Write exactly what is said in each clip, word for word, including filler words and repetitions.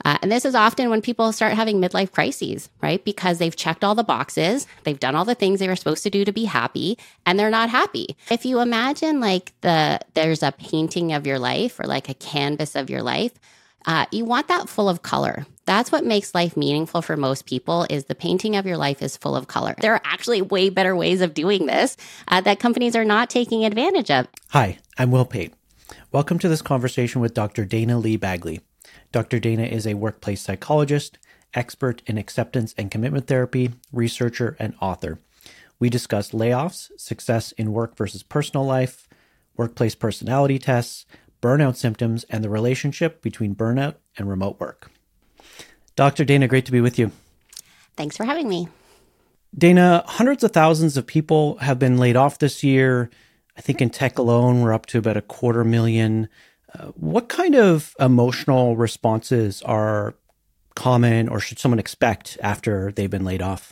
Uh, and this is often when people start having midlife crises, right? Because they've checked all the boxes, they've done all the things they were supposed to do to be happy, and they're not happy. If you imagine like the there's a painting of your life or like a canvas of your life, uh, you want that full of color. That's what makes life meaningful for most people is the painting of your life is full of color. There are actually way better ways of doing this uh, that companies are not taking advantage of. Hi, I'm Will Pate. Welcome to this conversation with Doctor Dana Lee Bagley. Doctor Dana is a workplace psychologist, expert in acceptance and commitment therapy, researcher, and author. We discuss layoffs, success in work versus personal life, workplace personality tests, burnout symptoms, and the relationship between burnout and remote work. Doctor Dana, great to be with you. Thanks for having me. Dana, hundreds of thousands of people have been laid off this year. I think in tech alone, we're up to about a quarter million. Uh, what kind of emotional responses are common or should someone expect after they've been laid off?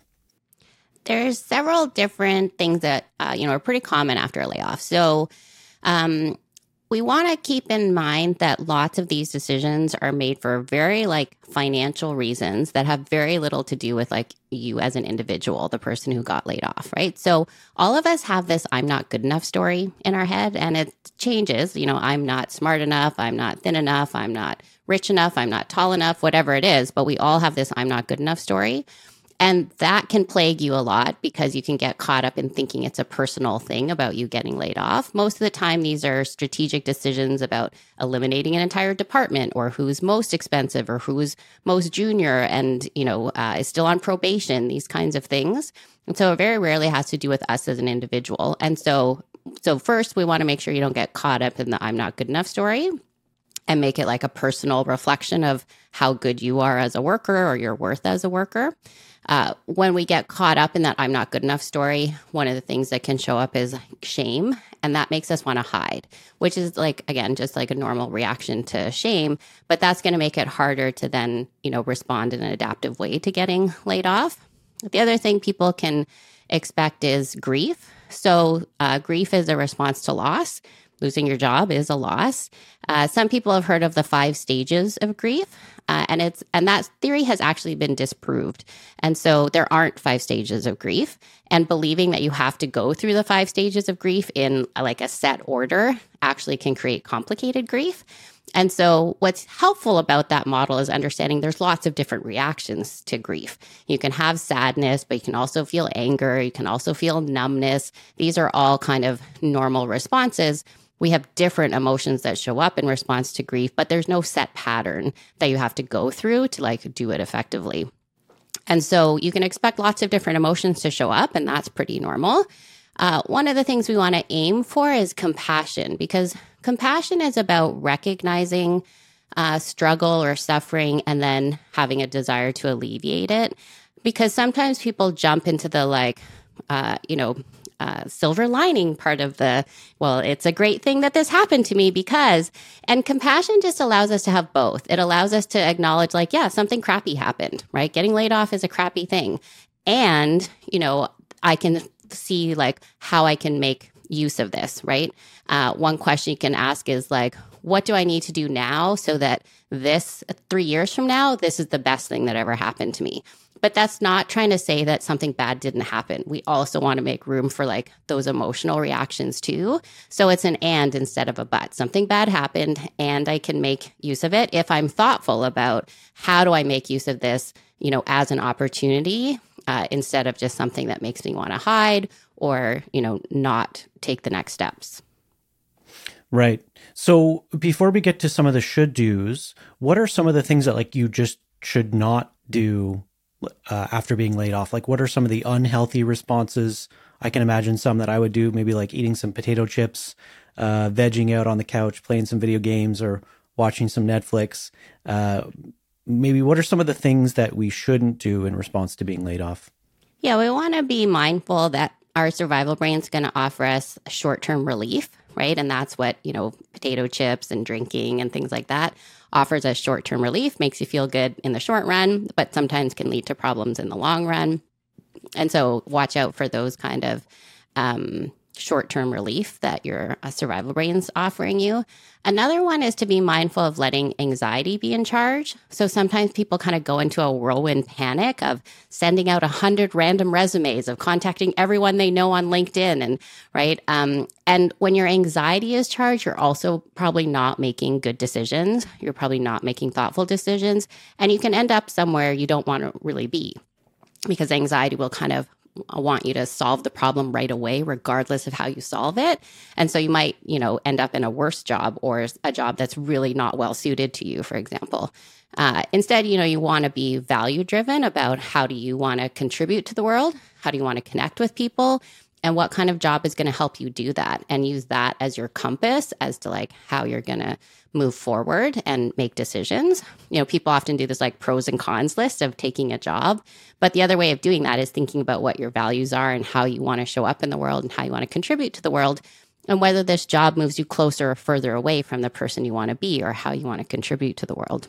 There's several different things that, uh, you know, are pretty common after a layoff. So, um, we want to keep in mind that lots of these decisions are made for very like financial reasons that have very little to do with like you as an individual, the person who got laid off, right? So all of us have this I'm not good enough story in our head and it changes. You know, I'm not smart enough. I'm not thin enough. I'm not rich enough. I'm not tall enough, whatever it is. But we all have this I'm not good enough story. And that can plague you a lot because you can get caught up in thinking it's a personal thing about you getting laid off. Most of the time, these are strategic decisions about eliminating an entire department or who's most expensive or who's most junior and, you know, uh, is still on probation, these kinds of things. And so it very rarely has to do with us as an individual. And so, so first, we want to make sure you don't get caught up in the I'm not good enough story and make it like a personal reflection of how good you are as a worker or your worth as a worker. Uh, when we get caught up in that I'm not good enough story, one of the things that can show up is shame, and that makes us want to hide, which is like, again, just like a normal reaction to shame, but that's going to make it harder to then, you know, respond in an adaptive way to getting laid off. The other thing people can expect is grief. So uh, grief is a response to loss. Losing your job is a loss. Uh, some people have heard of the five stages of grief, uh, and it's and that theory has actually been disproved. And so there aren't five stages of grief. And believing that you have to go through the five stages of grief in uh, like a set order actually can create complicated grief. And so what's helpful about that model is understanding there's lots of different reactions to grief. You can have sadness, but you can also feel anger. You can also feel numbness. These are all kind of normal responses. We have different emotions that show up in response to grief, but there's no set pattern that you have to go through to like do it effectively. And so you can expect lots of different emotions to show up, and that's pretty normal. Uh, one of the things we want to aim for is compassion, because compassion is about recognizing uh, struggle or suffering and then having a desire to alleviate it. Because sometimes people jump into the like, uh, you know, Uh, silver lining part of the, well, it's a great thing that this happened to me because, and compassion just allows us to have both. It allows us to acknowledge like, yeah, something crappy happened, right? Getting laid off is a crappy thing. And, you know, I can see like how I can make use of this, right? Uh, one question you can ask is like, what do I need to do now so that this three years from now, this is the best thing that ever happened to me? But that's not trying to say that something bad didn't happen. We also want to make room for like those emotional reactions too. So it's an and instead of a but. Something bad happened and I can make use of it if I'm thoughtful about how do I make use of this, you know, as an opportunity uh, instead of just something that makes me want to hide or, you know, not take the next steps. Right. So before we get to some of the should do's, what are some of the things that like you just should not do Uh, after being laid off? Like, what are some of the unhealthy responses? I can imagine some that I would do, maybe like eating some potato chips, uh, vegging out on the couch, playing some video games or watching some Netflix. Uh, maybe what are some of the things that we shouldn't do in response to being laid off? Yeah, we want to be mindful that our survival brain is going to offer us short-term relief, right? And that's what, you know, potato chips and drinking and things like that offers us short-term relief, makes you feel good in the short run, but sometimes can lead to problems in the long run. And so watch out for those kind of um, short-term relief that your uh, survival brain's offering you. Another one is to be mindful of letting anxiety be in charge. So sometimes people kind of go into a whirlwind panic of sending out a hundred random resumes, of contacting everyone they know on LinkedIn, and right. Um, and when your anxiety is charged, you're also probably not making good decisions. You're probably not making thoughtful decisions, and you can end up somewhere you don't want to really be, because anxiety will kind of want you to solve the problem right away, regardless of how you solve it. And so you might, you know, end up in a worse job, or a job that's really not well suited to you, for example. Uh, instead, you know, you want to be value driven about how do you want to contribute to the world? How do you want to connect with people? And what kind of job is going to help you do that, and use that as your compass as to like how you're going to move forward and make decisions. You know, people often do this like pros and cons list of taking a job, but the other way of doing that is thinking about what your values are and how you want to show up in the world and how you want to contribute to the world, and whether this job moves you closer or further away from the person you want to be or how you want to contribute to the world.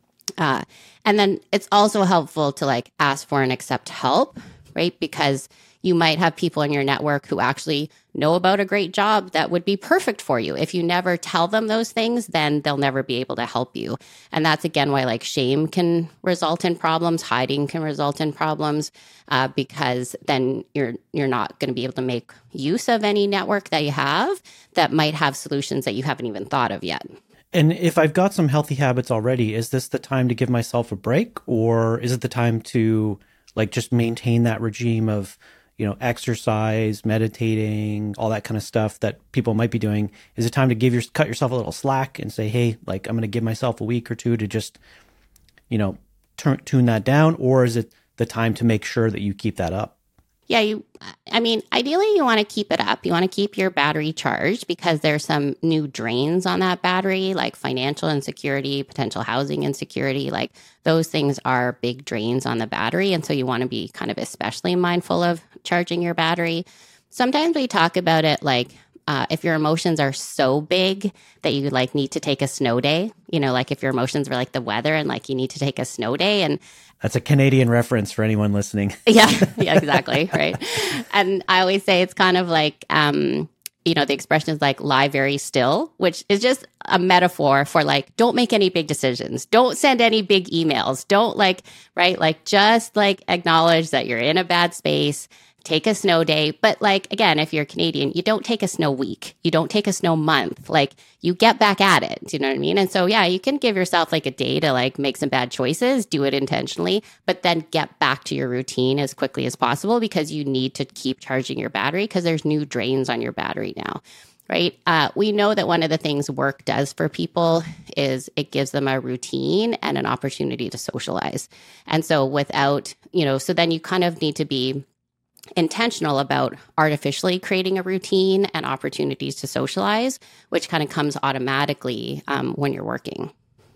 Uh, and then it's also helpful to like ask for and accept help, right? Because you might have people in your network who actually know about a great job that would be perfect for you. If you never tell them those things, then they'll never be able to help you. And that's, again, why like shame can result in problems, hiding can result in problems, uh, because then you're you're not going to be able to make use of any network that you have that might have solutions that you haven't even thought of yet. And if I've got some healthy habits already, is this the time to give myself a break, or is it the time to like just maintain that regime of, you know, exercise, meditating, all that kind of stuff that people might be doing? Is it time to give your cut yourself a little slack and say, hey, like I'm going to give myself a week or two to just, you know, turn, tune that down? Or is it the time to make sure that you keep that up? Yeah, you, I mean, ideally you want to keep it up. You want to keep your battery charged, because there's some new drains on that battery, like financial insecurity, potential housing insecurity. Like those things are big drains on the battery. And so you want to be kind of especially mindful of charging your battery. Sometimes we talk about it like uh, if your emotions are so big that you like need to take a snow day, you know, like if your emotions were like the weather and like you need to take a snow day. And that's a Canadian reference for anyone listening. Yeah, yeah, exactly. Right. And I always say it's kind of like, um, you know, the expression is like lie very still, which is just a metaphor for like, don't make any big decisions. Don't send any big emails. Don't like, right. Like just like acknowledge that you're in a bad space. Take a snow day. But like, again, if you're Canadian, you don't take a snow week. You don't take a snow month. Like you get back at it. Do you know what I mean? And so, yeah, you can give yourself like a day to like make some bad choices, do it intentionally, but then get back to your routine as quickly as possible, because you need to keep charging your battery, because there's new drains on your battery now. Right. Uh, we know that one of the things work does for people is it gives them a routine and an opportunity to socialize. And so without, you know, so then you kind of need to be intentional about artificially creating a routine and opportunities to socialize, which kind of comes automatically um, when you're working.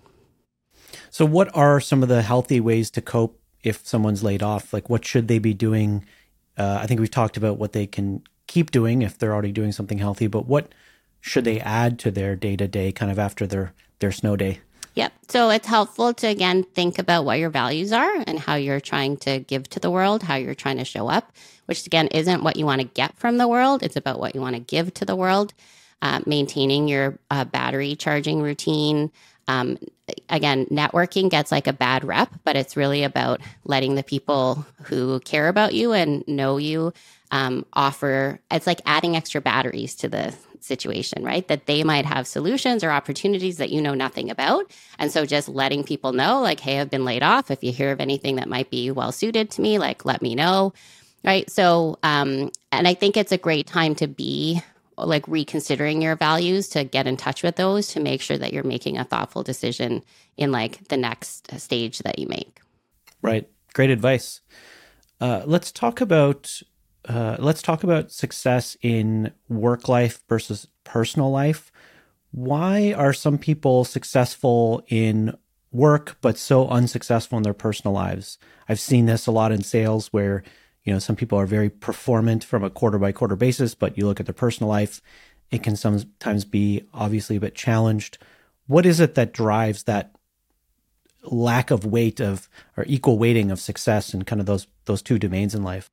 So what are some of the healthy ways to cope if someone's laid off? Like what should they be doing? Uh, I think we've talked about what they can keep doing if they're already doing something healthy, but what should they add to their day-to-day kind of after their, their snow day? Yep. So it's helpful to, again, think about what your values are and how you're trying to give to the world, how you're trying to show up, which, again, isn't what you want to get from the world. It's about what you want to give to the world, uh, maintaining your uh, battery charging routine. Um, again, networking gets like a bad rep, but it's really about letting the people who care about you and know you um, offer, it's like adding extra batteries to the situation, right? That they might have solutions or opportunities that you know nothing about. And so just letting people know, like, hey, I've been laid off. If you hear of anything that might be well suited to me, like, let me know. Right. So, um, and I think it's a great time to be like reconsidering your values, to get in touch with those, to make sure that you're making a thoughtful decision in like the next stage that you make. Right. Great advice. Uh, let's talk about uh, let's talk about success in work life versus personal life. Why are some people successful in work but so unsuccessful in their personal lives? I've seen this a lot in sales where, you know, some people are very performant from a quarter by quarter basis, but you look at their personal life, it can sometimes be obviously a bit challenged. What is it that drives that lack of weight of or equal weighting of success in kind of those those two domains in life?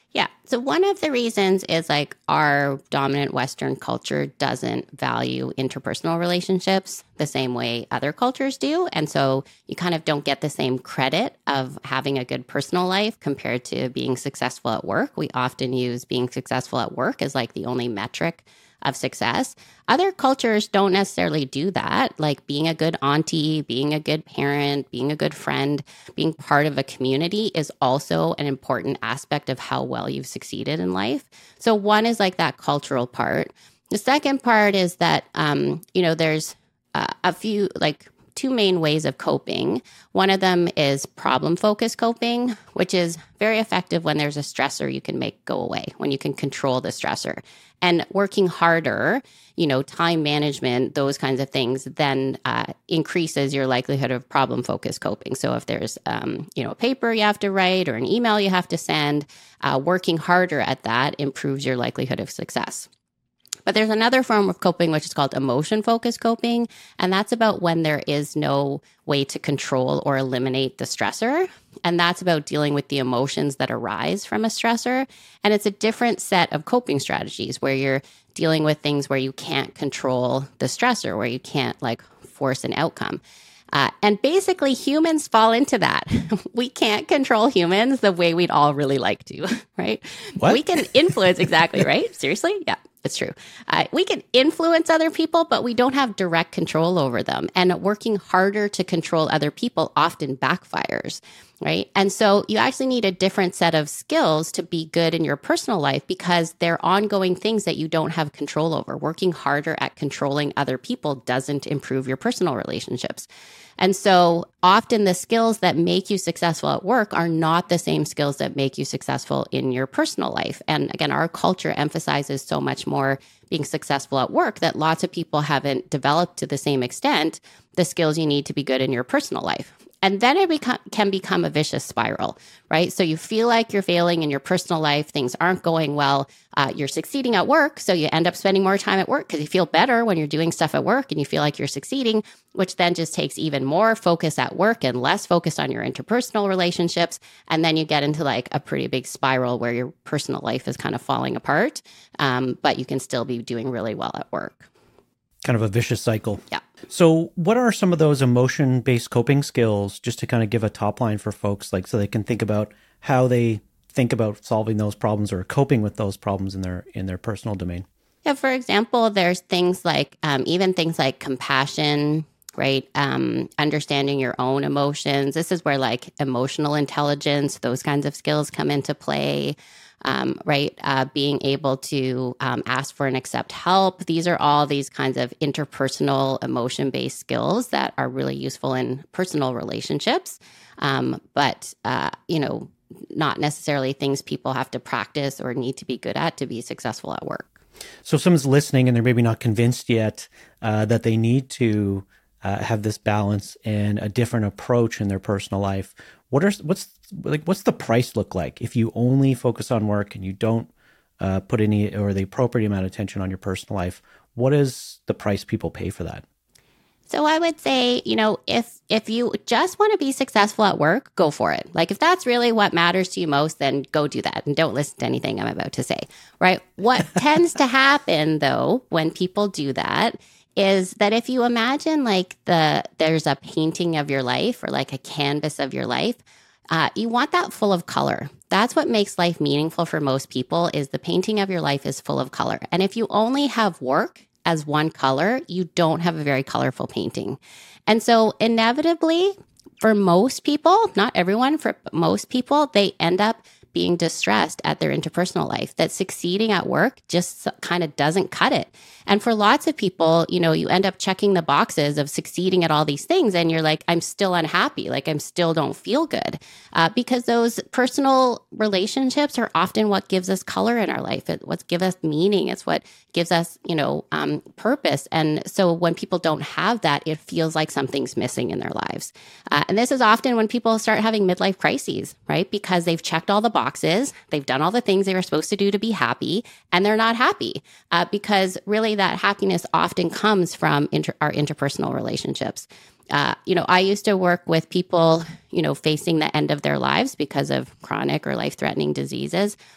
Yeah. So one of the reasons is like our dominant Western culture doesn't value interpersonal relationships the same way other cultures do. And so you kind of don't get the same credit of having a good personal life compared to being successful at work. We often use being successful at work as like the only metric of success. Other cultures don't necessarily do that, like being a good auntie, being a good parent, being a good friend, being part of a community is also an important aspect of how well you've succeeded in life. So one is like that cultural part. The second part is that, um, you know, there's uh, a few like two main ways of coping. One of them is problem-focused coping, which is very effective when there's a stressor you can make go away, when you can control the stressor. And working harder, you know, time management, those kinds of things, then uh, increases your likelihood of problem-focused coping. So if there's, um, you know, a paper you have to write or an email you have to send, uh, working harder at that improves your likelihood of success. But there's another form of coping, which is called emotion-focused coping. And that's about when there is no way to control or eliminate the stressor. And that's about dealing with the emotions that arise from a stressor. And it's a different set of coping strategies where you're dealing with things where you can't control the stressor, where you can't like force an outcome. Uh, and basically, humans fall into that. We can't control humans the way we'd all really like to, right? What? We can influence, exactly, right? Seriously? Yeah, it's true. Uh, we can influence other people, but we don't have direct control over them. And working harder to control other people often backfires, right? And so you actually need a different set of skills to be good in your personal life because they're ongoing things that you don't have control over. Working harder at controlling other people doesn't improve your personal relationships. And so often the skills that make you successful at work are not the same skills that make you successful in your personal life. And again, our culture emphasizes so much more being successful at work that lots of people haven't developed to the same extent the skills you need to be good in your personal life. And then it beco- can become a vicious spiral, right? So you feel like you're failing in your personal life. Things aren't going well. Uh, you're succeeding at work. So you end up spending more time at work because you feel better when you're doing stuff at work and you feel like you're succeeding, which then just takes even more focus at work and less focus on your interpersonal relationships. And then you get into like a pretty big spiral where your personal life is kind of falling apart, um, but you can still be doing really well at work. Kind of a vicious cycle. Yeah. So what are some of those emotion-based coping skills, just to kind of give a top line for folks, like so they can think about how they think about solving those problems or coping with those problems in their in their personal domain? Yeah, for example, there's things like um, even things like compassion, right? Um, understanding your own emotions. This is where like emotional intelligence, those kinds of skills come into play. Um, right? Uh, being able to um, ask for and accept help. These are all these kinds of interpersonal emotion-based skills that are really useful in personal relationships. Um, but, uh, you know, not necessarily things people have to practice or need to be good at to be successful at work. So if someone's listening and they're maybe not convinced yet uh, that they need to uh, have this balance and a different approach in their personal life, what are what's like what's the price look like if you only focus on work and you don't uh, put any or the appropriate amount of attention on your personal life? What is the price people pay for that? So I would say, you know, if if you just want to be successful at work, go for it. Like if that's really what matters to you most, then go do that and don't listen to anything I'm about to say, right? What tends to happen though, when people do that is that if you imagine like the there's a painting of your life or like a canvas of your life, uh, you want that full of color. That's what makes life meaningful for most people is the painting of your life is full of color. And if you only have work as one color, you don't have a very colorful painting. And so inevitably, for most people, not everyone, for most people, they end up being distressed at their interpersonal life, that succeeding at work just kind of doesn't cut it. And for lots of people, you know, you end up checking the boxes of succeeding at all these things and you're like, I'm still unhappy, like I'm still don't feel good uh, because those personal relationships are often what gives us color in our life. It's what gives us meaning. It's what gives us, you know, um, purpose. And so when people don't have that, it feels like something's missing in their lives. Uh, and this is often when people start having midlife crises, right? Because they've checked all the boxes, they've done all the things they were supposed to do to be happy, and they're not happy uh, because really that happiness often comes from inter- our interpersonal relationships. Uh, you know, I used to work with people, you know, facing the end of their lives because of chronic or life-threatening diseases.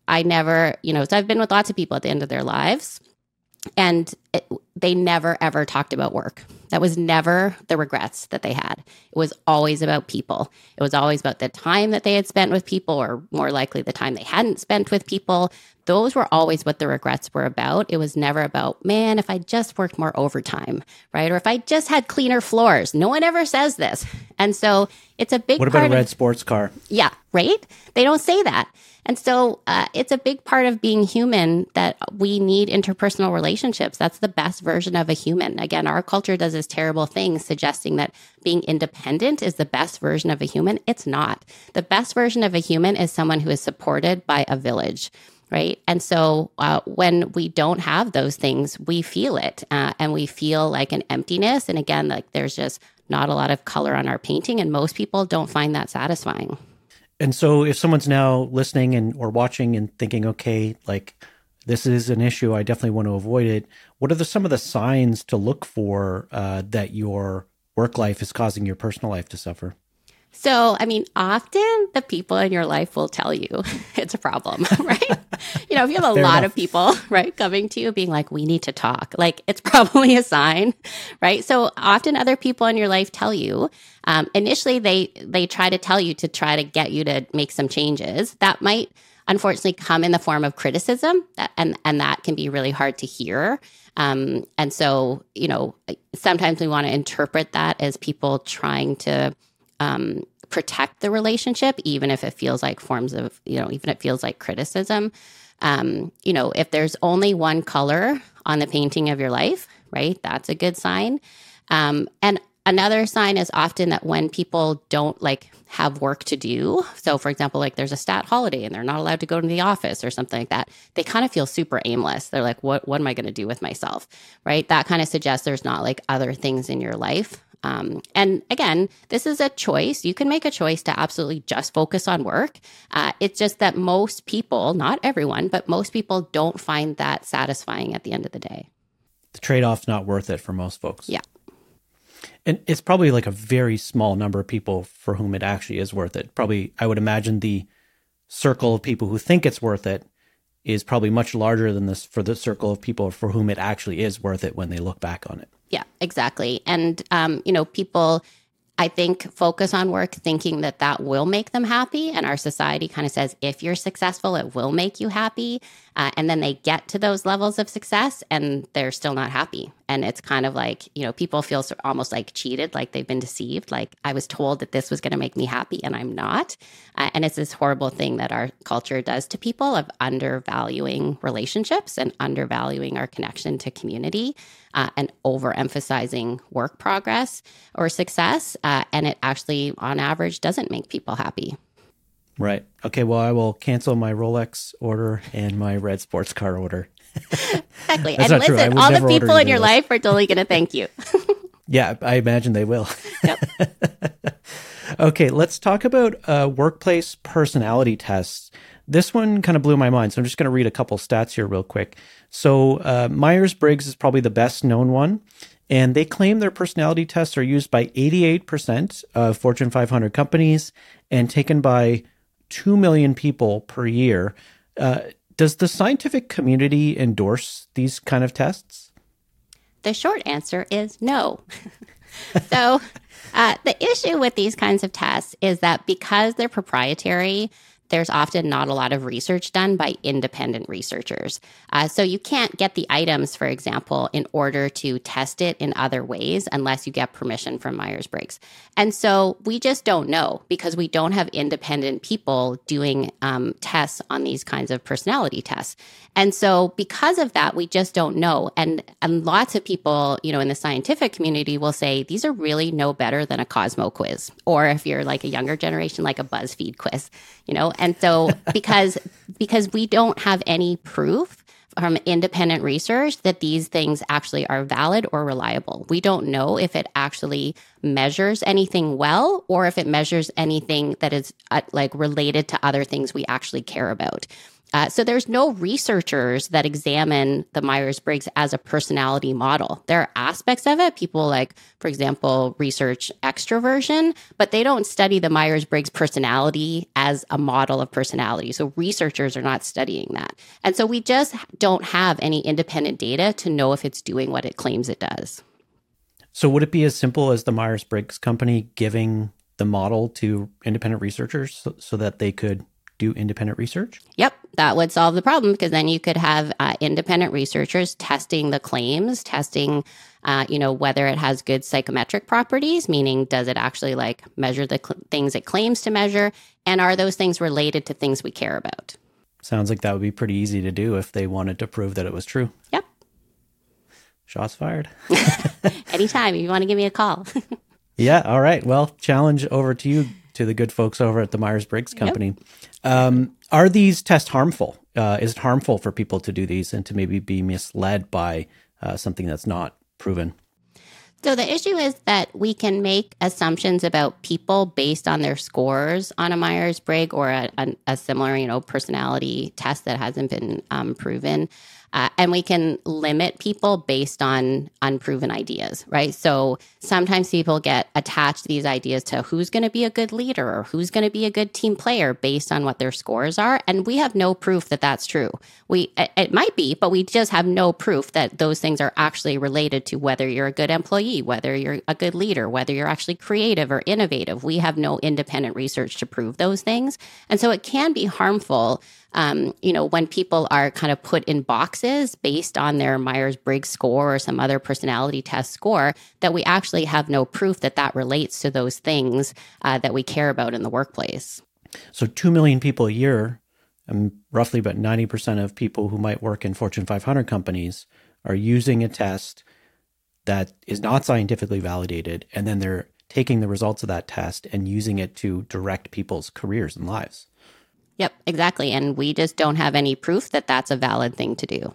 I never, you know, so I've been with lots of people at the end of their lives, and it, they never, ever talked about work. That was never the regrets that they had. It was always about people. It was always about the time that they had spent with people, or more likely the time they hadn't spent with people. Those were always what the regrets were about. It was never about, man, if I just worked more overtime, right? Or if I just had cleaner floors. No one ever says this. And so it's a big What about part a red of, sports car? Yeah, right? They don't say that. And so uh, it's a big part of being human that we need interpersonal relationships. That's the best version of a human. Again, our culture does this terrible thing suggesting that being independent is the best version of a human. It's not. The best version of a human is someone who is supported by a village, right? And so uh, when we don't have those things, we feel it uh, and we feel like an emptiness. And again, like there's just not a lot of color on our painting, and most people don't find that satisfying. And so if someone's now listening and or watching and thinking, okay, like this is an issue, I definitely want to avoid it. What are the, some of the signs to look for uh, that your work life is causing your personal life to suffer? So, I mean, often the people in your life will tell you it's a problem, right? You know, if you have a Fair lot enough. of people, right, coming to you being like, we need to talk, like it's probably a sign, right? So often other people in your life tell you, um, initially they, they try to tell you to try to get you to make some changes. That might unfortunately come in the form of criticism, and, and that can be really hard to hear. Um, and so, you know, sometimes we want to interpret that as people trying to Um, protect the relationship, even if it feels like forms of, you know, even if it feels like criticism. Um, you know, if there's only one color on the painting of your life, right, that's a good sign. Um, and another sign is often that when people don't like have work to do. So for example, like there's a stat holiday and they're not allowed to go to the office or something like that. They kind of feel super aimless. They're like, what, what am I going to do with myself? Right. That kind of suggests there's not like other things in your life. Um, and again, this is a choice. You can make a choice to absolutely just focus on work. Uh, it's just that most people, not everyone, but most people don't find that satisfying at the end of the day. The trade-off's not worth it for most folks. Yeah. And it's probably like a very small number of people for whom it actually is worth it. Probably, I would imagine the circle of people who think it's worth it is probably much larger than this for the circle of people for whom it actually is worth it when they look back on it. Yeah, exactly. And, um, you know, people, I think, focus on work thinking that that will make them happy. And our society kind of says, if you're successful, it will make you happy. Uh, and then they get to those levels of success and they're still not happy. And it's kind of like, you know, people feel so, almost like cheated, like they've been deceived. Like I was told that this was going to make me happy and I'm not. Uh, and it's this horrible thing that our culture does to people of undervaluing relationships and undervaluing our connection to community uh, and overemphasizing work progress or success. Uh, and it actually, on average, doesn't make people happy. Right. Okay, well, I will cancel my Rolex order and my red sports car order. Exactly. That's And not true. I listen, would all the never order people in either your of those. life are totally going to thank you. Yeah, I imagine they will. Yep. Okay, let's talk about uh, workplace personality tests. This one kind of blew my mind, so I'm just going to read a couple stats here real quick. So uh, Myers-Briggs is probably the best known one, and they claim their personality tests are used by eighty-eight percent of Fortune five hundred companies and taken by two million people per year. Uh, does the scientific community endorse these kind of tests? The short answer is no. So uh, the issue with these kinds of tests is that because they're proprietary, there's often not a lot of research done by independent researchers. Uh, so you can't get the items, for example, in order to test it in other ways unless you get permission from Myers-Briggs. And so we just don't know because we don't have independent people doing um, tests on these kinds of personality tests. And so because of that, we just don't know. And, and lots of people, you know, in the scientific community will say, these are really no better than a Cosmo quiz. Or if you're like a younger generation, like a BuzzFeed quiz, you know? And so because, because we don't have any proof from independent research that these things actually are valid or reliable. We don't know if it actually measures anything well or if it measures anything that is uh, like related to other things we actually care about. Uh, so there's no researchers that examine the Myers-Briggs as a personality model. There are aspects of it. People like, for example, research extroversion, but they don't study the Myers-Briggs personality as a model of personality. So researchers are not studying that. And so we just don't have any independent data to know if it's doing what it claims it does. So would it be as simple as the Myers-Briggs company giving the model to independent researchers so, so that they could do independent research? Yep, that would solve the problem, because then you could have uh, independent researchers testing the claims, testing, uh, you know, whether it has good psychometric properties, meaning does it actually like measure the cl- things it claims to measure, and are those things related to things we care about? Sounds like that would be pretty easy to do if they wanted to prove that it was true. Yep. Shots fired. Anytime if you want to give me a call. Yeah. All right. Well, challenge over to you, to the good folks over at the Myers-Briggs company. Yep. Um, are these tests harmful? Uh, is it harmful for people to do these and to maybe be misled by uh, something that's not proven? So the issue is that we can make assumptions about people based on their scores on a Myers-Briggs or a, a, a similar, you know, personality test that hasn't been um, proven. Uh, and we can limit people based on unproven ideas, right? So sometimes people get attached to these ideas to who's going to be a good leader or who's going to be a good team player based on what their scores are. And we have no proof that that's true. We it, it might be, but we just have no proof that those things are actually related to whether you're a good employee, whether you're a good leader, whether you're actually creative or innovative. We have no independent research to prove those things. And so it can be harmful Um, you know, when people are kind of put in boxes based on their Myers-Briggs score or some other personality test score, that we actually have no proof that that relates to those things uh, that we care about in the workplace. So two million people a year, and roughly about ninety percent of people who might work in Fortune five hundred companies are using a test that is not scientifically validated, and then they're taking the results of that test and using it to direct people's careers and lives. Yep, exactly. And we just don't have any proof that that's a valid thing to do.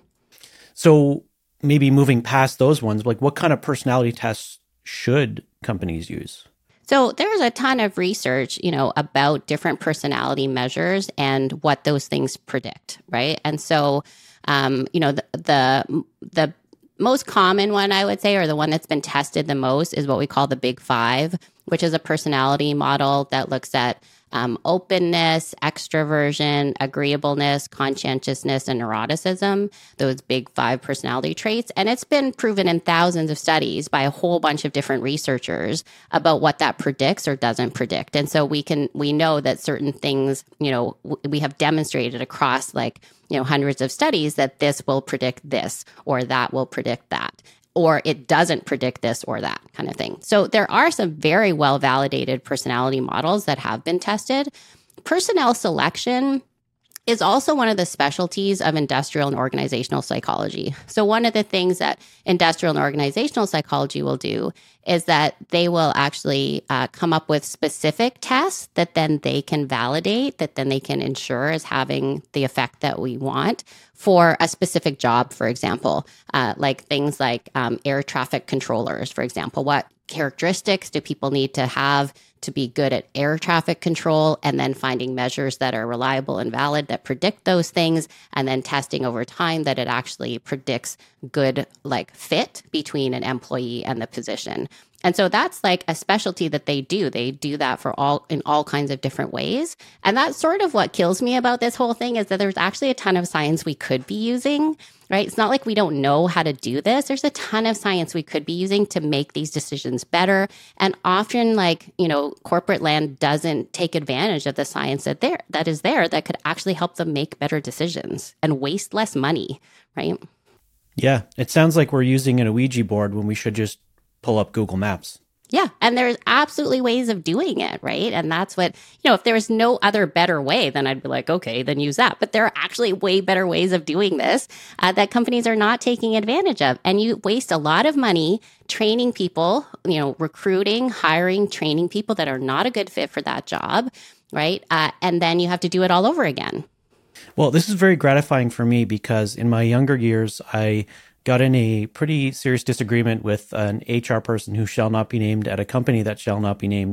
So maybe moving past those ones, like what kind of personality tests should companies use? So there's a ton of research, you know, about different personality measures and what those things predict, right? And so, um, you know, the, the the most common one, I would say, or the one that's been tested the most, is what we call the Big Five, which is a personality model that looks at Um, openness, extroversion, agreeableness, conscientiousness, and neuroticism, those big five personality traits. And it's been proven in thousands of studies by a whole bunch of different researchers about what that predicts or doesn't predict. And so we can, we know that certain things, you know, w- we have demonstrated across like, you know, hundreds of studies that this will predict this or that will predict that, or it doesn't predict this or that kind of thing. So there are some very well-validated personality models that have been tested. Personnel selection is also one of the specialties of industrial and organizational psychology. So one of the things that industrial and organizational psychology will do is that they will actually uh, come up with specific tests that then they can validate, that then they can ensure is having the effect that we want for a specific job, for example, uh, like things like um, air traffic controllers, for example. What characteristics do people need to have to be good at air traffic control, and then finding measures that are reliable and valid that predict those things, and then testing over time that it actually predicts good like fit between an employee and the position. And so that's like a specialty that they do. They do that for all in all kinds of different ways. And that's sort of what kills me about this whole thing, is that there's actually a ton of science we could be using, right? It's not like we don't know how to do this. There's a ton of science we could be using to make these decisions better. And often, like, you know, corporate land doesn't take advantage of the science that there that is there that could actually help them make better decisions and waste less money, right? Yeah, it sounds like we're using an Ouija board when we should just pull up Google Maps. Yeah. And there's absolutely ways of doing it, right? And that's what, you know, if there was no other better way, then I'd be like, okay, then use that. But there are actually way better ways of doing this uh, that companies are not taking advantage of. And you waste a lot of money training people, you know, recruiting, hiring, training people that are not a good fit for that job, right? Uh, and then you have to do it all over again. Well, this is very gratifying for me because in my younger years, I got in a pretty serious disagreement with an H R person who shall not be named at a company that shall not be named.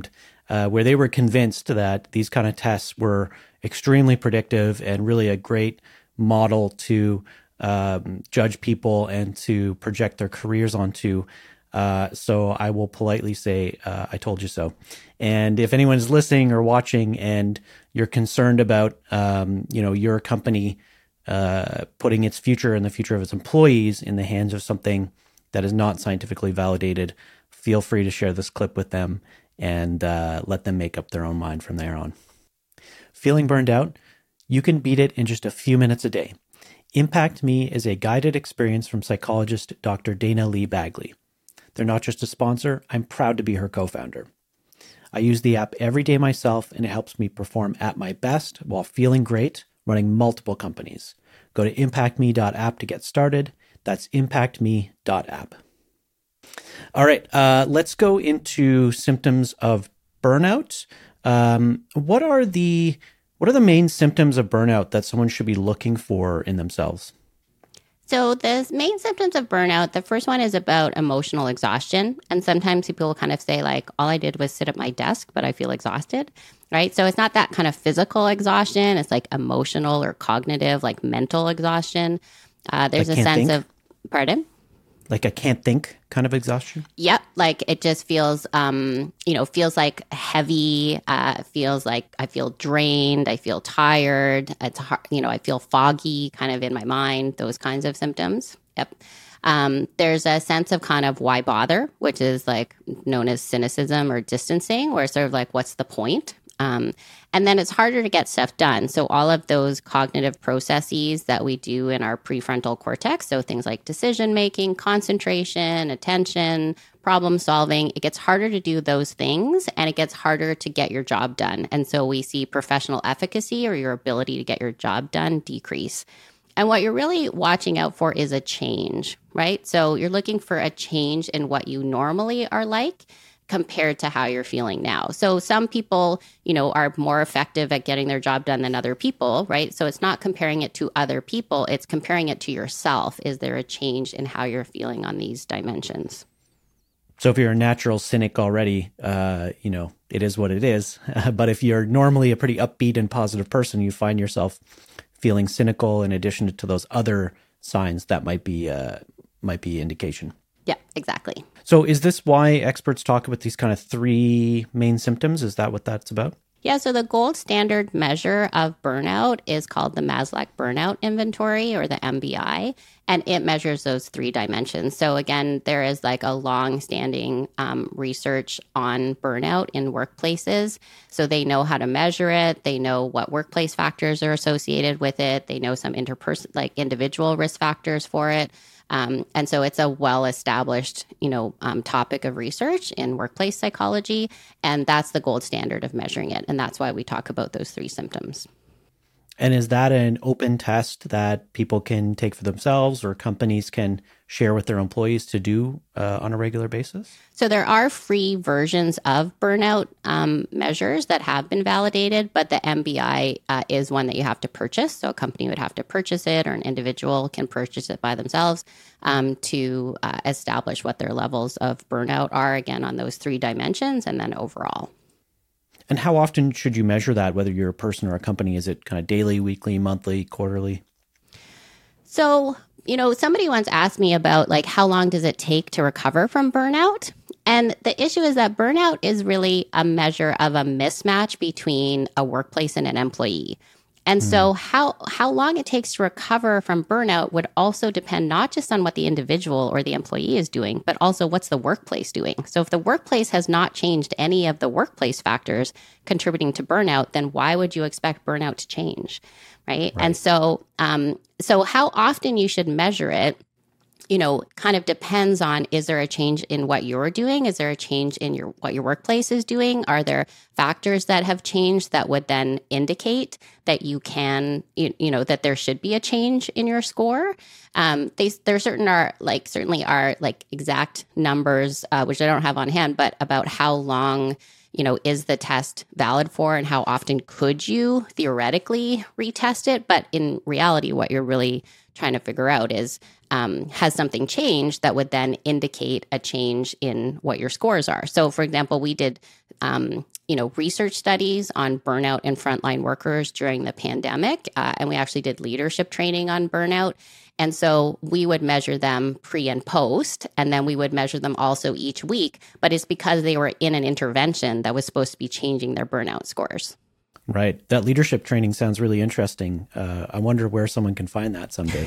uh, where they were convinced that these kind of tests were extremely predictive and really a great model to um, judge people and to project their careers onto. Uh, so I will politely say, uh, I told you so. And if anyone's listening or watching and you're concerned about, um, you know, your company uh, putting its future and the future of its employees in the hands of something that is not scientifically validated, feel free to share this clip with them and uh, let them make up their own mind from there on. Feeling burned out? You can beat it in just a few minutes a day. Impact Me is a guided experience from psychologist Doctor Dana Lee Bagley. They're not just a sponsor, I'm proud to be her co-founder. I use the app every day myself, and it helps me perform at my best while feeling great running multiple companies. Go to impact me dot app to get started. That's impact me dot app. All right, uh, let's go into symptoms of burnout. Um, what are the what are the main symptoms of burnout that someone should be looking for in themselves? So the main symptoms of burnout, the first one is about emotional exhaustion. And sometimes people kind of say like, all I did was sit at my desk, but I feel exhausted, right? So it's not that kind of physical exhaustion. It's like emotional or cognitive, like mental exhaustion. Uh, there's a sense think. of, pardon? Like I can't think kind of exhaustion? Yep. Like it just feels, um, you know, feels like heavy, uh, feels like I feel drained. I feel tired. It's hard, you know, I feel foggy kind of in my mind, those kinds of symptoms. Yep. Um, there's a sense of kind of why bother, which is like known as cynicism or distancing, where it's sort of like, what's the point? Um, and then it's harder to get stuff done. So all of those cognitive processes that we do in our prefrontal cortex, so things like decision-making, concentration, attention, problem solving, it gets harder to do those things and it gets harder to get your job done. And so we see professional efficacy or your ability to get your job done decrease. And what you're really watching out for is a change, right? So you're looking for a change in what you normally are like compared to how you're feeling now. So some people, you know, are more effective at getting their job done than other people, right? So it's not comparing it to other people, it's comparing it to yourself. Is there a change in how you're feeling on these dimensions? So if you're a natural cynic already, uh, you know, it is what it is. But if you're normally a pretty upbeat and positive person, you find yourself feeling cynical in addition to those other signs that might be uh, might be indication. Yeah, exactly. So is this why experts talk about these kind of three main symptoms? Is that what that's about? Yeah, so the gold standard measure of burnout is called the Maslach Burnout Inventory, or the M B I, and it measures those three dimensions. So again, there is like a long-standing um, research on burnout in workplaces. So they know how to measure it. They know what workplace factors are associated with it. They know some interperson, like individual risk factors for it. Um, and so it's a well-established, you know, um, topic of research in workplace psychology, and that's the gold standard of measuring it. And that's why we talk about those three symptoms. And is that an open test that people can take for themselves or companies can share with their employees to do uh, on a regular basis? So there are free versions of burnout um, measures that have been validated, but the M B I uh, is one that you have to purchase. So a company would have to purchase it, or an individual can purchase it by themselves um, to uh, establish what their levels of burnout are, again, on those three dimensions and then overall. And how often should you measure that, whether you're a person or a company? Is it kind of daily, weekly, monthly, quarterly? So, you know, somebody once asked me about like, how long does it take to recover from burnout? And the issue is that burnout is really a measure of a mismatch between a workplace and an employee. And mm. so how how long it takes to recover from burnout would also depend not just on what the individual or the employee is doing, but also what's the workplace doing. So if the workplace has not changed any of the workplace factors contributing to burnout, then why would you expect burnout to change, right? right. And so um, so how often you should measure it, you know, kind of depends on, is there a change in what you're doing? Is there a change in your what your workplace is doing? Are there factors that have changed that would then indicate that you can, you, you know, that there should be a change in your score? Um, they, there certain are like certainly are like exact numbers, uh, which I don't have on hand, but about how long, you know, is the test valid for and how often could you theoretically retest it? But in reality, what you're really trying to figure out is, um, has something changed that would then indicate a change in what your scores are? So, for example, we did, um, you know, research studies on burnout in frontline workers during the pandemic. Uh, and we actually did leadership training on burnout. And so we would measure them pre and post, and then we would measure them also each week. But it's because they were in an intervention that was supposed to be changing their burnout scores. Right. That leadership training sounds really interesting. Uh, I wonder where someone can find that someday.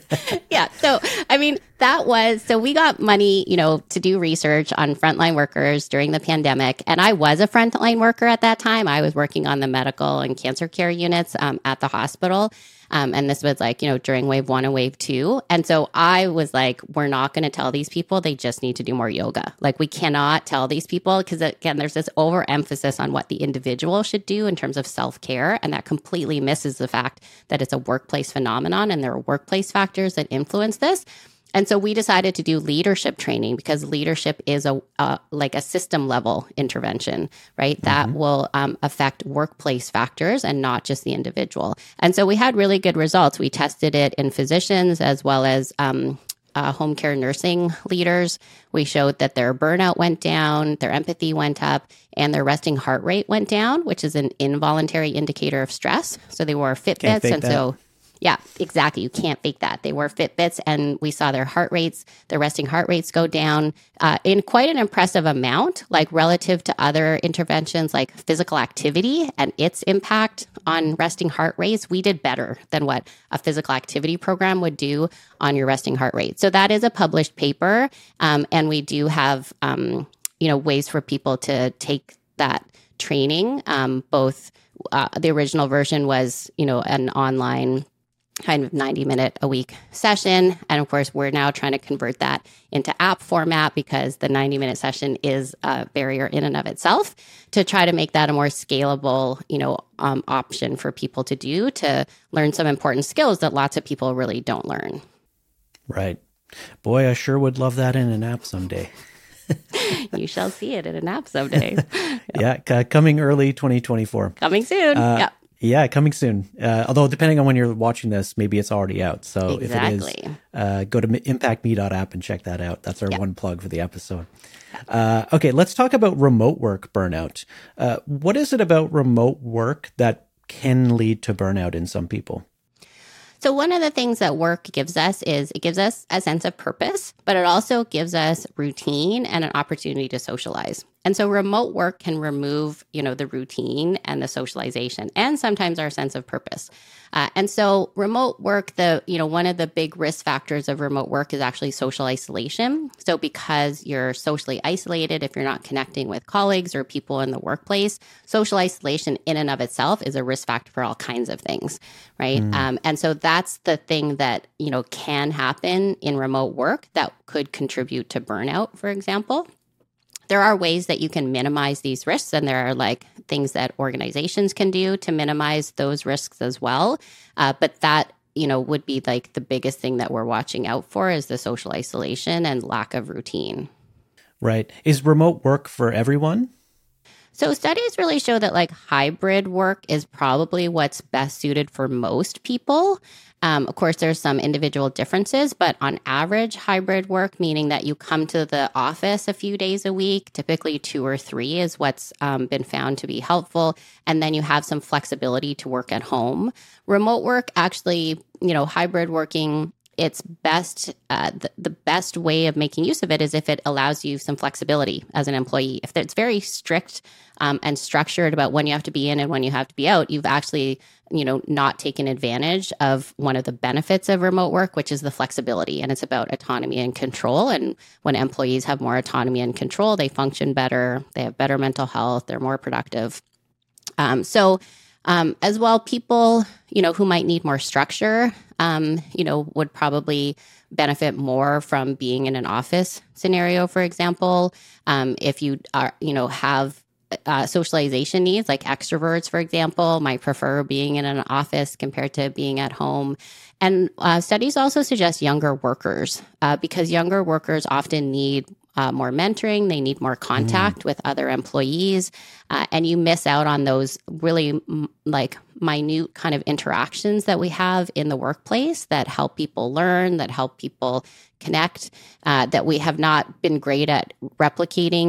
Yeah. So, I mean, that was, so we got money, you know, to do research on frontline workers during the pandemic. And I was a frontline worker at that time. I was working on the medical and cancer care units um, at the hospital. Um, and this was like, you know, during wave one and wave two. And so I was like, we're not going to tell these people they just need to do more yoga. Like, we cannot tell these people because, again, there's this overemphasis on what the individual should do in terms of self-care. And that completely misses the fact that it's a workplace phenomenon and there are workplace factors that influence this. And so we decided to do leadership training because leadership is a uh, like a system level intervention, right? Mm-hmm. That will um, affect workplace factors and not just the individual. And so we had really good results. We tested it in physicians as well as um, uh, home care nursing leaders. We showed that their burnout went down, their empathy went up, and their resting heart rate went down, which is an involuntary indicator of stress. So they wore Fitbits, and that. so. Yeah, exactly. You can't fake that. They wore Fitbits, and we saw their heart rates, their resting heart rates go down uh, in quite an impressive amount, like relative to other interventions like physical activity and its impact on resting heart rates. We did better than what a physical activity program would do on your resting heart rate. So that is a published paper, um, and we do have, um, you know, ways for people to take that training. Um, both uh, the original version was, you know, an online kind of ninety minute a week session. And of course, we're now trying to convert that into app format because the ninety minute session is a barrier in and of itself, to try to make that a more scalable, you know, um, option for people to do to learn some important skills that lots of people really don't learn. Right. Boy, I sure would love that in an app someday. You shall see it in an app someday. Yep. Yeah. Uh, coming early twenty twenty-four. Coming soon. Uh, yeah. Yeah, coming soon. Uh, although depending on when you're watching this, maybe it's already out. So exactly. if it is, uh, go to impact me dot app and check that out. That's our yep. one plug for the episode. Uh, okay, let's talk about remote work burnout. Uh, what is it about remote work that can lead to burnout in some people? So one of the things that work gives us is it gives us a sense of purpose, but it also gives us routine and an opportunity to socialize. And so remote work can remove, you know, the routine and the socialization and sometimes our sense of purpose. Uh, and so remote work, the, you know, one of the big risk factors of remote work is actually social isolation. So because you're socially isolated, if you're not connecting with colleagues or people in the workplace, social isolation in and of itself is a risk factor for all kinds of things, right? Mm. Um, and so that's the thing that, you know, can happen in remote work that could contribute to burnout, for example. There are ways that you can minimize these risks, and there are like things that organizations can do to minimize those risks as well. Uh, but that, you know, would be like the biggest thing that we're watching out for is the social isolation and lack of routine. Right. Is remote work for everyone? So studies really show that like hybrid work is probably what's best suited for most people. Um, of course, there's some individual differences, but on average, hybrid work, meaning that you come to the office a few days a week, typically two or three is what's um, been found to be helpful. And then you have some flexibility to work at home. Remote work, actually, you know, hybrid working, it's best, uh, the, the best way of making use of it is if it allows you some flexibility as an employee. If it's very strict um, and structured about when you have to be in and when you have to be out, you've actually, you know, not taken advantage of one of the benefits of remote work, which is the flexibility. And it's about autonomy and control. And when employees have more autonomy and control, they function better, they have better mental health, they're more productive. Um, so Um, as well, people, you know, who might need more structure, um, you know, would probably benefit more from being in an office scenario, for example. Um, if you are, you know, have uh, socialization needs, like extroverts, for example, might prefer being in an office compared to being at home. And uh, studies also suggest younger workers, uh, because younger workers often need Uh, more mentoring, they need more contact mm. with other employees, uh, and you miss out on those really m- like minute kind of interactions that we have in the workplace that help people learn, that help people connect, uh, that we have not been great at replicating,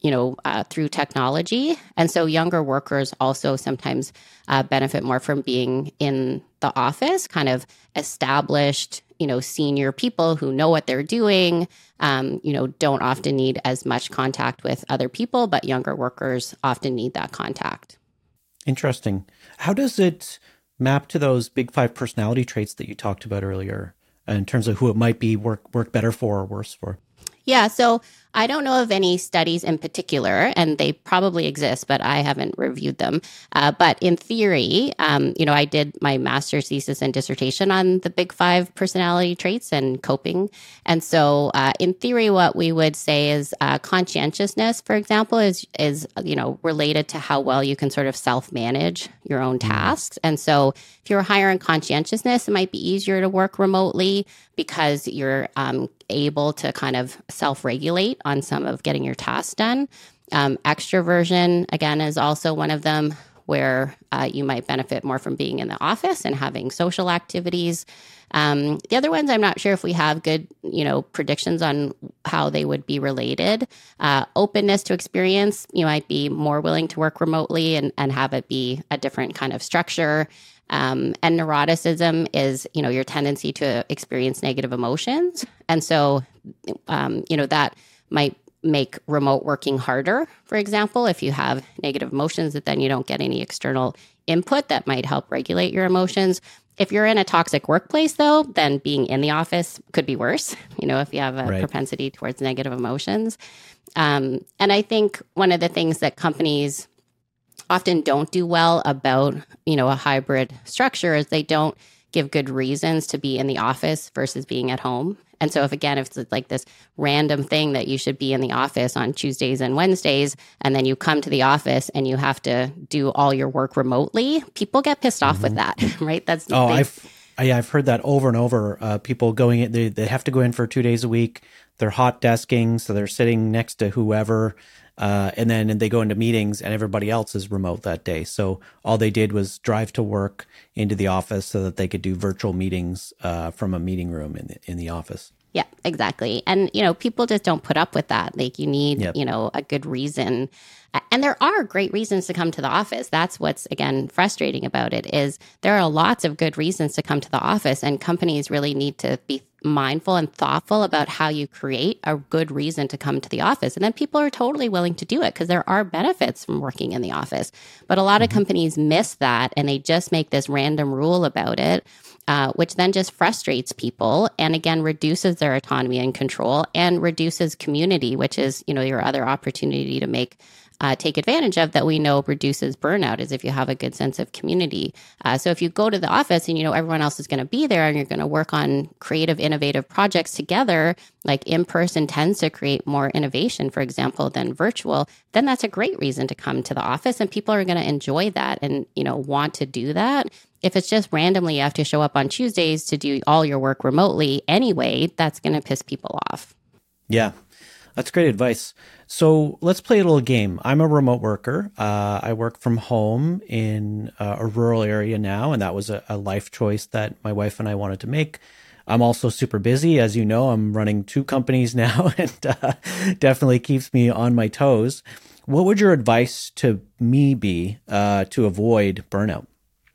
you know, uh, through technology. And so younger workers also sometimes uh, benefit more from being in the office, kind of established, you know, senior people who know what they're doing, um, you know, don't often need as much contact with other people, but younger workers often need that contact. Interesting. How does it map to those big five personality traits that you talked about earlier in terms of who it might be work work better for or worse for? Yeah, so I don't know of any studies in particular, and they probably exist, but I haven't reviewed them. Uh, but in theory, um, you know, I did my master's thesis and dissertation on the big five personality traits and coping. And so uh, in theory, what we would say is uh, conscientiousness, for example, is, is, you know, related to how well you can sort of self-manage your own tasks. And so if you're higher in conscientiousness, it might be easier to work remotely because you're um, able to kind of self-regulate on some of getting your tasks done. Um, extroversion, again, is also one of them where uh, you might benefit more from being in the office and having social activities. Um, the other ones, I'm not sure if we have good, you know, predictions on how they would be related. Uh, openness to experience, you might be more willing to work remotely and, and have it be a different kind of structure. Um, and neuroticism is, you know, your tendency to experience negative emotions. And so, um, you know, that might make remote working harder, for example, if you have negative emotions that then you don't get any external input that might help regulate your emotions. If you're in a toxic workplace, though, then being in the office could be worse, you know, if you have a Right. propensity towards negative emotions. Um, and I think one of the things that companies often don't do well about, you know, a hybrid structure is they don't give good reasons to be in the office versus being at home. And so if, again, if it's like this random thing that you should be in the office on Tuesdays and Wednesdays, and then you come to the office and you have to do all your work remotely, people get pissed off mm-hmm. with that, right? That's Oh, they, I've, I, I've heard that over and over. Uh, people going in, they, they have to go in for two days a week. They're hot desking, so they're sitting next to whoever. Uh, and then and they go into meetings and everybody else is remote that day. So all they did was drive to work into the office so that they could do virtual meetings uh, from a meeting room in the, in the office. Yeah, exactly. And, you know, people just don't put up with that. Like you need, Yep. you know, a good reason. And there are great reasons to come to the office. That's what's, again, frustrating about it is there are lots of good reasons to come to the office, and companies really need to be mindful and thoughtful about how you create a good reason to come to the office. And then people are totally willing to do it because there are benefits from working in the office. But a lot of companies miss that and they just make this random rule about it, uh, which then just frustrates people and again reduces their autonomy and control and reduces community, which is, you know, your other opportunity to make Uh, take advantage of that we know reduces burnout is if you have a good sense of community. Uh, so if you go to the office and you know everyone else is going to be there and you're going to work on creative, innovative projects together, like in person tends to create more innovation, for example, than virtual, then that's a great reason to come to the office and people are going to enjoy that and, you know, want to do that. If it's just randomly you have to show up on Tuesdays to do all your work remotely anyway, that's going to piss people off. Yeah. That's great advice. So let's play a little game. I'm a remote worker. Uh, I work from home in uh, a rural area now, and that was a, a life choice that my wife and I wanted to make. I'm also super busy. As you know, I'm running two companies now, and uh, definitely keeps me on my toes. What would your advice to me be uh, to avoid burnout?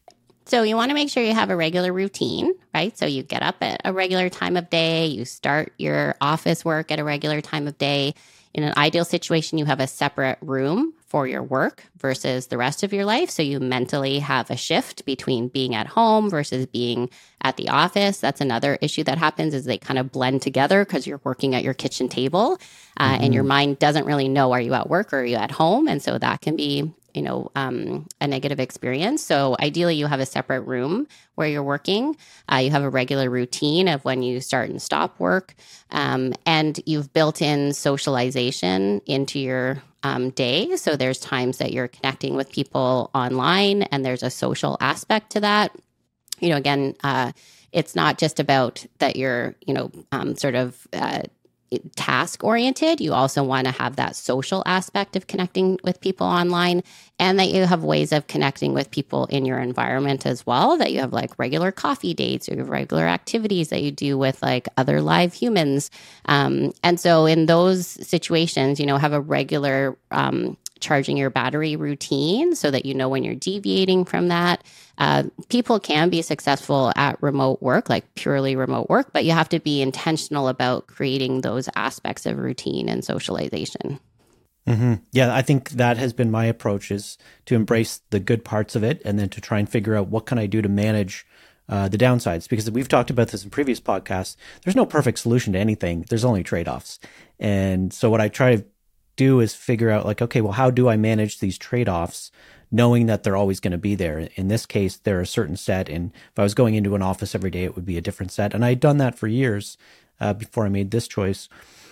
So you want to make sure you have a regular routine, right? So you get up at a regular time of day, you start your office work at a regular time of day. In an ideal situation, you have a separate room for your work versus the rest of your life. So you mentally have a shift between being at home versus being at the office. That's another issue that happens is they kind of blend together because you're working at your kitchen table uh, mm-hmm. and your mind doesn't really know, are you at work or are you at home? And so that can be you know, um, a negative experience. So ideally you have a separate room where you're working. Uh, you have a regular routine of when you start and stop work. Um, and you've built in socialization into your um, day. So there's times that you're connecting with people online and there's a social aspect to that. You know, again, uh, it's not just about that you're, you know, um, sort of, uh, task oriented. You also want to have that social aspect of connecting with people online, and that you have ways of connecting with people in your environment as well, that you have like regular coffee dates or regular activities that you do with like other live humans. Um, and so in those situations, you know, have a regular um, charging your battery routine so that you know when you're deviating from that. Uh, people can be successful at remote work, like purely remote work, but you have to be intentional about creating those aspects of routine and socialization. Mm-hmm. Yeah, I think that has been my approach, is to embrace the good parts of it and then to try and figure out what can I do to manage uh, the downsides. Because we've talked about this in previous podcasts, there's no perfect solution to anything. There's only trade-offs. And so what I try to do is figure out like, okay, well, how do I manage these trade-offs, knowing that they're always going to be there? In this case, they're a certain set. And if I was going into an office every day, it would be a different set. And I'd done that for years uh, before I made this choice.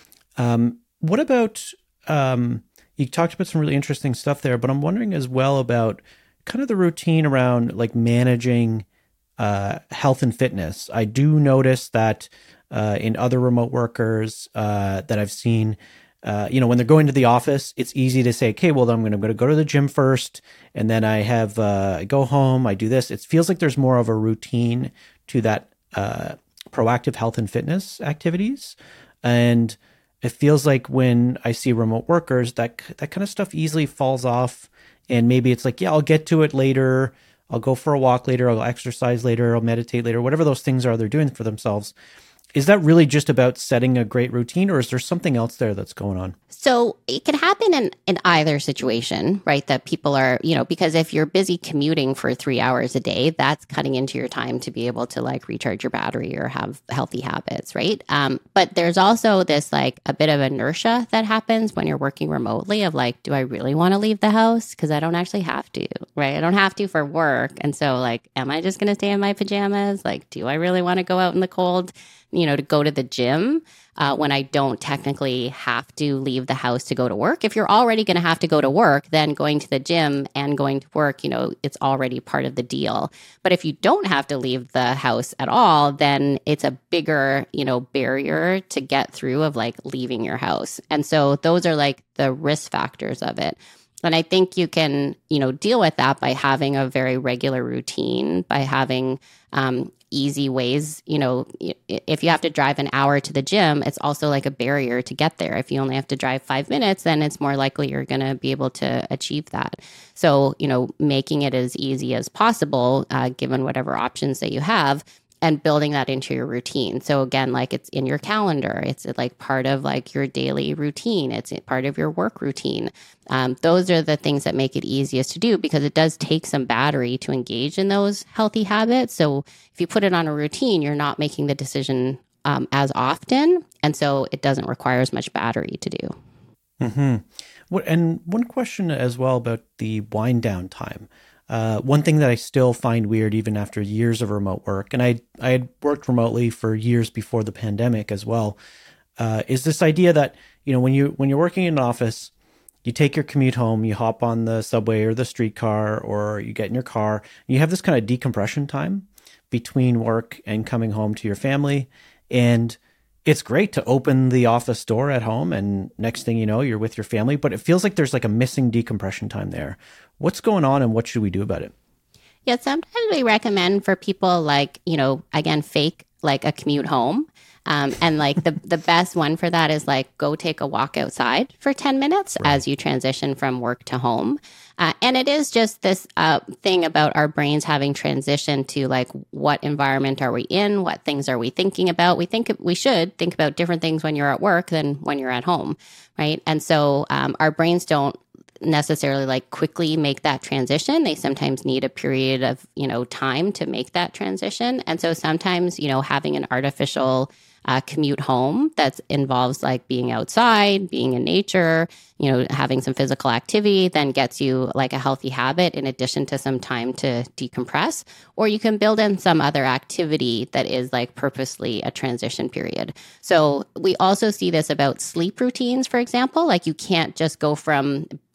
Um, what about... Um, you talked about some really interesting stuff there, but I'm wondering as well about kind of the routine around like managing uh, health and fitness. I do notice that uh, in other remote workers uh, that I've seen, uh, you know, when they're going to the office, it's easy to say, okay, well, I'm going to go to the gym first, and then I have uh, I go home, I do this. It feels like there's more of a routine to that uh, proactive health and fitness activities. And it feels like when I see remote workers, that that kind of stuff easily falls off. And maybe it's like, yeah, I'll get to it later. I'll go for a walk later. I'll exercise later. I'll meditate later. Whatever those things are they're doing for themselves. Is that really just about setting a great routine, or is there something else there that's going on? So it can happen in, in either situation, right? That people are, you know, because if you're busy commuting for three hours a day, that's cutting into your time to be able to like recharge your battery or have healthy habits, right? Um, but there's also this like a bit of inertia that happens when you're working remotely of like, do I really want to leave the house? Because I don't actually have to, right? I don't have to for work. And so like, am I just going to stay in my pajamas? Like, do I really want to go out in the cold, you know, to go to the gym uh, when I don't technically have to leave the house to go to work? If you're already going to have to go to work, then going to the gym and going to work, you know, it's already part of the deal. But if you don't have to leave the house at all, then it's a bigger, you know, barrier to get through of like leaving your house. And so those are like the risk factors of it. And I think you can, you know, deal with that by having a very regular routine, by having um, easy ways. You know, if you have to drive an hour to the gym, it's also like a barrier to get there. If you only have to drive five minutes, then it's more likely you're going to be able to achieve that. So, you know, making it as easy as possible, uh, given whatever options that you have, and building that into your routine. So again, like it's in your calendar, it's like part of like your daily routine. It's part of your work routine. Um, those are the things that make it easiest to do, because it does take some battery to engage in those healthy habits. So if you put it on a routine, you're not making the decision um, as often. And so it doesn't require as much battery to do. Mm-hmm. What, and one question as well about the wind down time. Uh, one thing that I still find weird, even after years of remote work, and I I had worked remotely for years before the pandemic as well, uh, is this idea that, you know, when you when you're working in an office, you take your commute home, you hop on the subway or the streetcar, or you get in your car, and you have this kind of decompression time between work and coming home to your family. And it's great to open the office door at home, and next thing you know, you're with your family, but it feels like there's like a missing decompression time there. What's going on, and what should we do about it? Yeah, sometimes we recommend for people like, you know, again, fake like a commute home. Um, and like the, the best one for that is like go take a walk outside for ten minutes right. as you transition from work to home. Uh, and it is just this uh, thing about our brains having transitioned to like, what environment are we in? What things are we thinking about? We think we should think about different things when you're at work than when you're at home, right? And so um, our brains don't necessarily like quickly make that transition. They sometimes need a period of, you know, time to make that transition. And so sometimes, you know, having an artificial uh, commute home that involves like being outside, being in nature, you know, having some physical activity, then gets you like a healthy habit in addition to some time to decompress. Or you can build in some other activity that is like purposely a transition period. So we also see this about sleep routines, for example. Like you can't just go from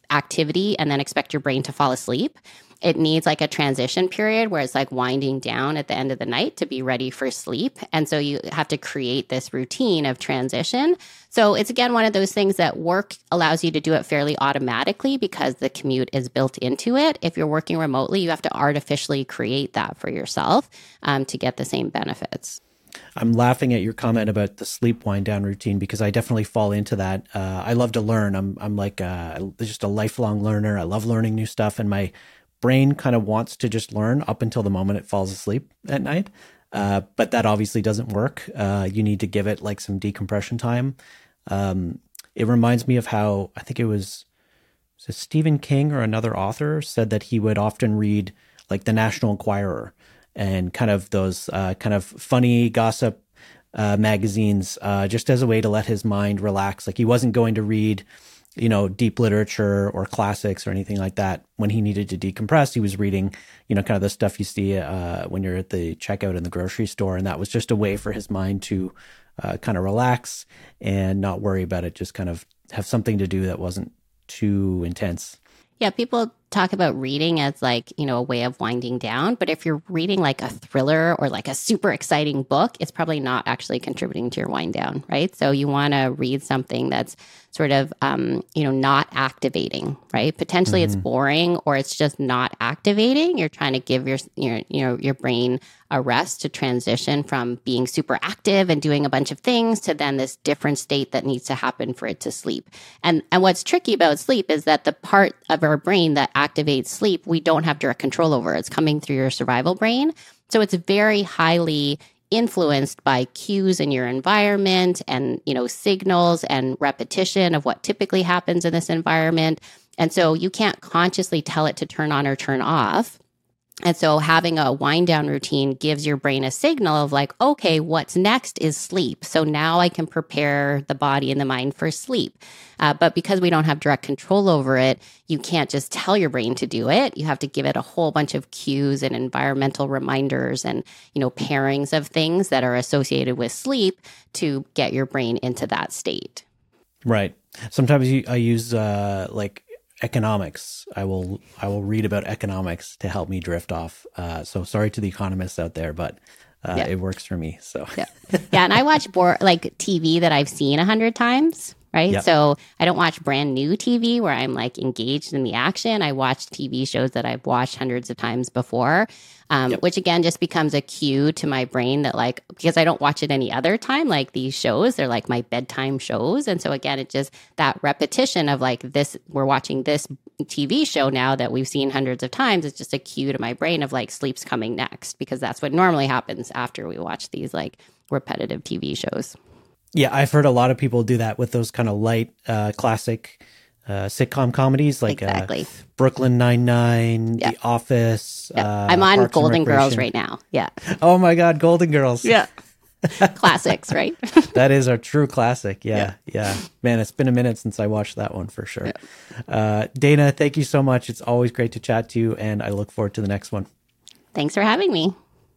activity and then expect your brain to fall asleep. It needs like a transition period where it's like winding down at the end of the night to be ready for sleep. And so you have to create this routine of transition. So it's, again, one of those things that work allows you to do it fairly automatically because the commute is built into it. If you're working remotely, you have to artificially create that for yourself um, to get the same benefits. I'm laughing at your comment about the sleep wind down routine because I definitely fall into that. Uh, I love to learn. I'm I'm like uh, just a lifelong learner. I love learning new stuff, and my brain kind of wants to just learn up until the moment it falls asleep at night. Uh, but that obviously doesn't work. Uh, you need to give it like some decompression time. Um, it reminds me of how I think it was, was it Stephen King or another author said that he would often read like the National Enquirer and kind of those uh, kind of funny gossip uh, magazines, uh, just as a way to let his mind relax. Like he wasn't going to read, you know, deep literature or classics or anything like that. When he needed to decompress, he was reading, you know, kind of the stuff you see uh, when you're at the checkout in the grocery store. And that was just a way for his mind to uh, kind of relax and not worry about it, just kind of have something to do that wasn't too intense. Yeah, people talk about reading as like, you know, a way of winding down. But if you're reading like a thriller or like a super exciting book, it's probably not actually contributing to your wind down, right? So you want to read something that's sort of, um, you know, not activating, right? Potentially mm-hmm. it's boring or it's just not activating. You're trying to give your, your, you know, your brain a rest to transition from being super active and doing a bunch of things to then this different state that needs to happen for it to sleep. And and what's tricky about sleep is that the part of our brain that activates sleep, we don't have direct control over. It's coming through your survival brain. So it's very highly influenced by cues in your environment and, you know, signals and repetition of what typically happens in this environment. And so you can't consciously tell it to turn on or turn off. And so having a wind down routine gives your brain a signal of like, okay, what's next is sleep. So now I can prepare the body and the mind for sleep. Uh, but because we don't have direct control over it, you can't just tell your brain to do it. You have to give it a whole bunch of cues and environmental reminders and, you know, pairings of things that are associated with sleep to get your brain into that state. Right. Sometimes you, I use uh, like economics. I will I will read about economics to help me drift off. Uh, so sorry to the economists out there, but uh, yeah. it works for me. So yeah, yeah. And I watch more like T V that I've seen a hundred times. Right. Yep. So I don't watch brand new T V where I'm like engaged in the action. I watch T V shows that I've watched hundreds of times before, um, yep. which again just becomes a cue to my brain that like, because I don't watch it any other time, like these shows, they're like my bedtime shows. And so again, it just that repetition of like this, we're watching this T V show now that we've seen hundreds of times. It's just a cue to my brain of like sleep's coming next, because that's what normally happens after we watch these like repetitive T V shows. Yeah, I've heard a lot of people do that with those kind of light, uh, classic uh, sitcom comedies like exactly. uh, Brooklyn Nine-Nine, yeah. The Office. Yeah. Uh, I'm on Parks Golden Girls right now. Yeah. Oh my God, Golden Girls. Yeah. Classics, right? That is our true classic. Yeah, yeah, yeah. Man, it's been a minute since I watched that one for sure. Yeah. Uh, Dana, thank you so much. It's always great to chat to you, and I look forward to the next one. Thanks for having me.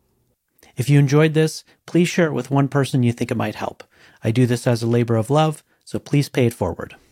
If you enjoyed this, please share it with one person you think it might help. I do this as a labor of love, so please pay it forward.